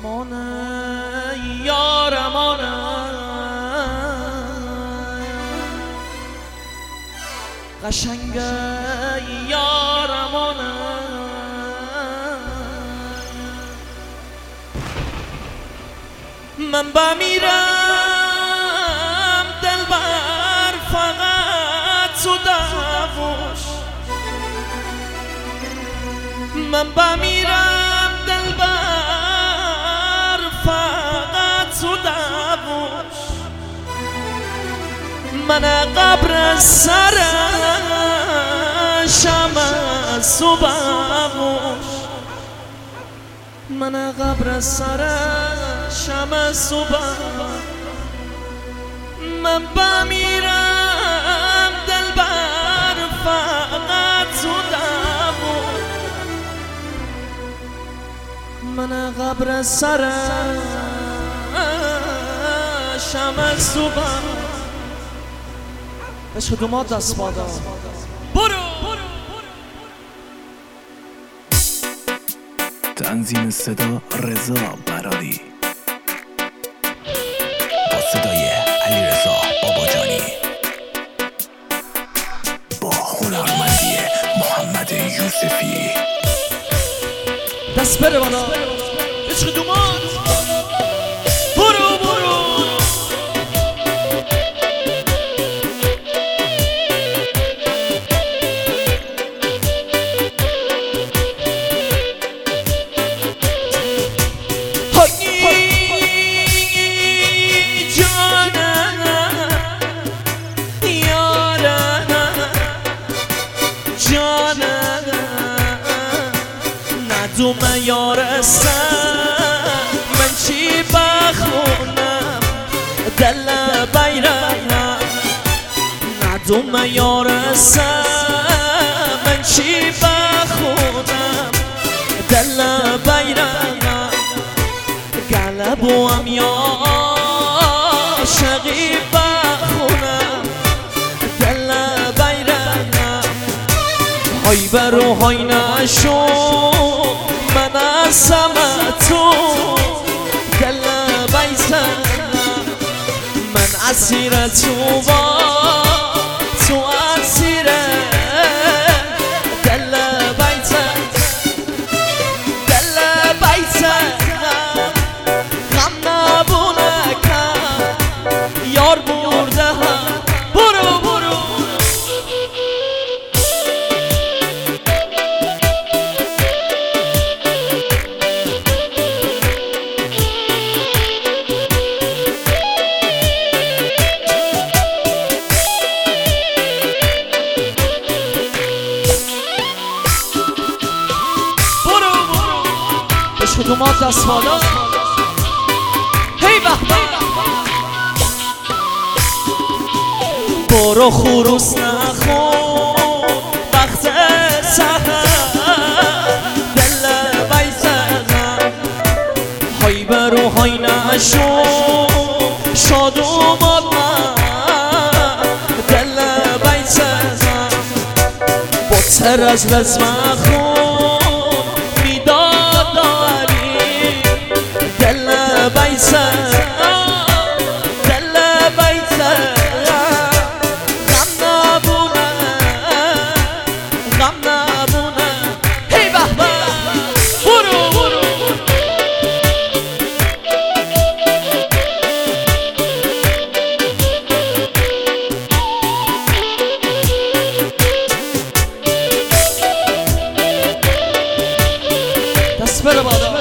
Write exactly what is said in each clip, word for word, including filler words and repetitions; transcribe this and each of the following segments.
امانه یار امانه قشنگه یار امانه من بمیرم دلبر فقط تو دعواش من بمیرم دلبر فقط تو دعواش من قبر سرشم از صبحش من قبر سرشم از صبح من بمیرم دلبر فقط تو دعواش من قبر سرشم از صبح عشق دومات دست بادا برو تنظیم صدا رضا براری با صدای علی رضا باباجانی با هنرمندی محمد یوسفی دست بره بالا عشق دومات برو برو ندوم یارستم من چی بخونم دل بیرم ندوم یارستم من چی بخونم دل بیرم گلبو هم یا شقی بخونم دل بیرم های برو های نشو من اسم تو دل بیزم من اسیر تو با تو اسیر دل بیزم دل بیزم غم نبونه کم یار برده هم برو برو دومات دست بالا هی به برو خروس نخون وقت سحر دل بیزم های برو های نشو شاد اومد من دل بیزم بطر از رزم خون میداد دل بیزم دل بیزم غم نبونه غم نبونه هی به به برو برو دست بره بالا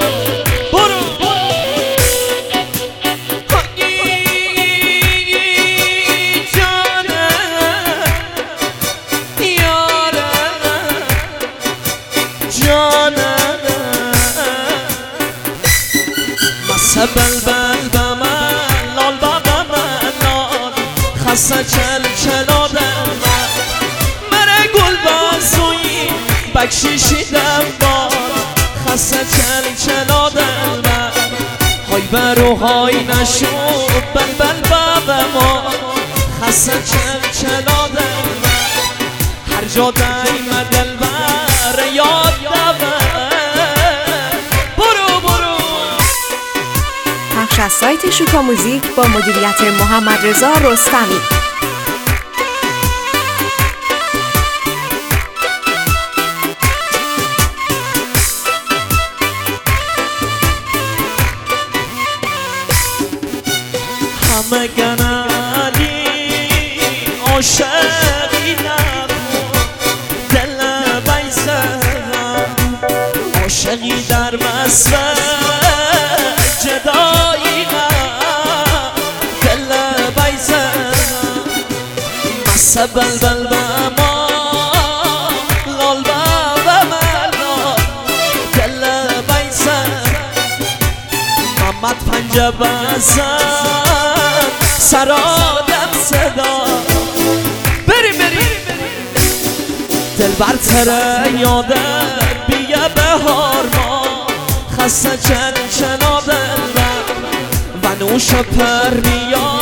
بل بل بمن لال بابا من لال خسته چل چلادم من مره گل بازوی بکشیشیدم بار خسته چل چلادم من های برو های نشو بل بل بابا ما خسته چل چلادم من هر جا دایم دل بر یاد دم برو برو از سایت شوکا موزیک با مدیریت محمد رضا رستمی. همه گنالی عاشقی نبود دل بیزم عاشقی در مصر جدایی نبود دل بیزم مصر بلبل بما لال بما دل بیزم محمد پنجه بزن سرادم صدا بریم بریم دل بر تره یاده بیه بهار ما خسته چن چنا دل و نوش پر میاد